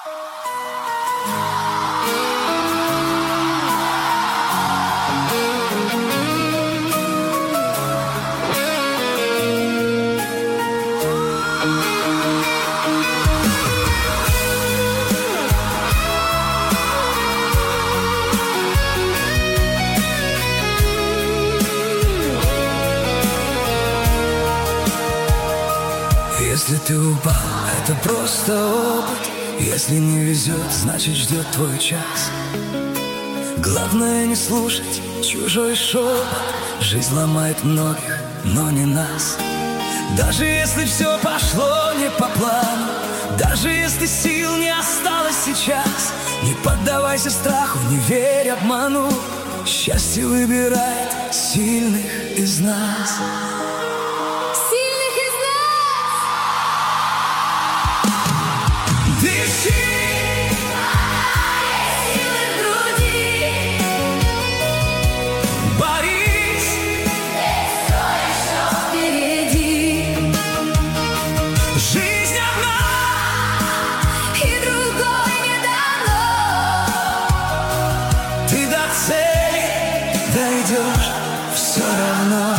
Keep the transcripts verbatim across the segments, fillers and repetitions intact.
Если ты упал, это просто опыт. Если не везет, значит ждет твой час. Главное не слушать чужой шепот. Жизнь ломает многих, но не нас. Даже если все пошло не по плану, даже если сил не осталось сейчас, не поддавайся страху, не верь обману. Счастье выбирает сильных из нас. Все равно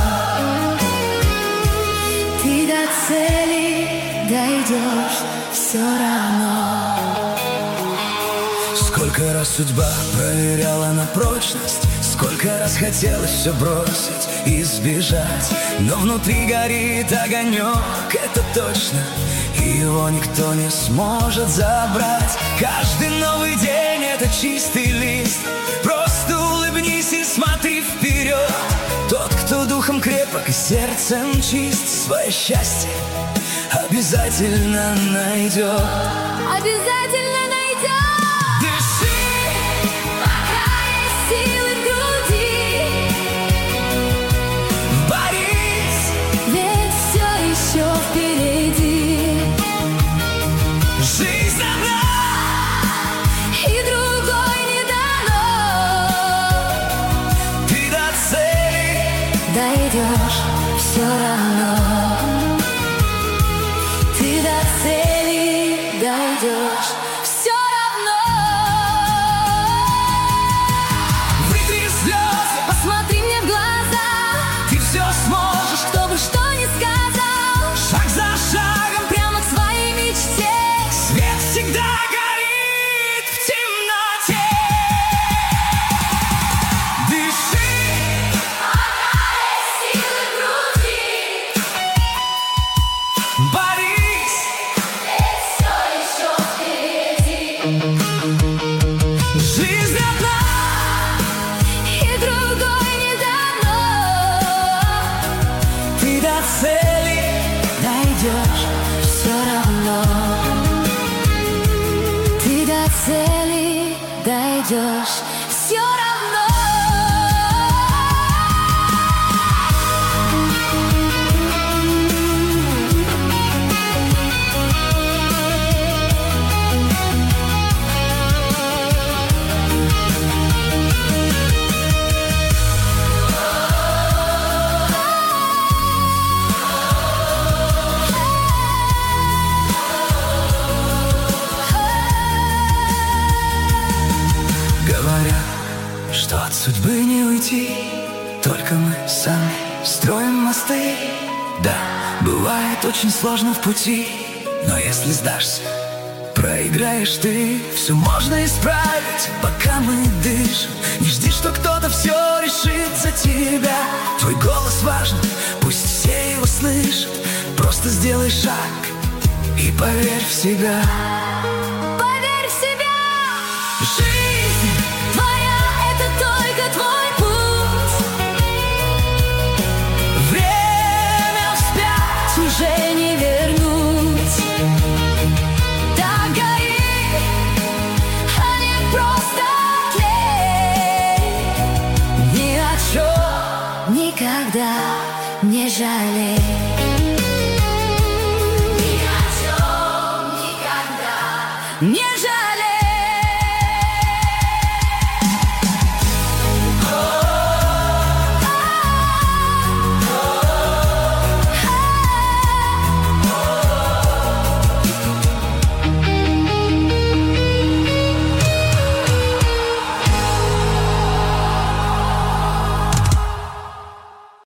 ты до цели дойдешь, все равно. Сколько раз судьба проверяла на прочность, сколько раз хотелось все бросить и сбежать, но внутри горит огонек, это точно, и его никто не сможет забрать. Каждый новый день — это чистый лист. Просто улыбнись и смотри вперед. Тот, кто духом крепок и сердцем чист, свое счастье обязательно найдет. Обязательно найдет. Дыши, пока есть силы в груди. Борись, ведь все еще впереди. Жизнь одна, и другой не дано. ты до цели дойдешь, все равно. Ты до цели дойдешь, все равно. Вытри слезы, посмотри мне в глаза. ты все сможешь, Кто бы что ни сказал, шаг за шагом прямо к своей мечте. свет всегда горит в темноте. Дыши, Пока есть силы в груди. борись, Ведь все еще впереди. жизнь одна, И другой не дано. ты до цели Дойдешь, все равно. Ты до цели дойдешь, все равно. говорят, что от судьбы не уйти, только мы сами строим мосты. Да, бывает очень сложно в пути, но если сдашься, проиграешь ты. Все можно исправить, пока мы дышим. Не жди, что кто-то все решит за тебя. Твой голос важен, пусть все его слышат. Просто сделай шаг и поверь в себя. Поверь в себя. Жизнь Твоя — это только твой путь. время вспять Уже не вернуть. Так гори, а не просто тлей. ни о чем. Никогда не жалей. Ни о чем никогда Не жаль.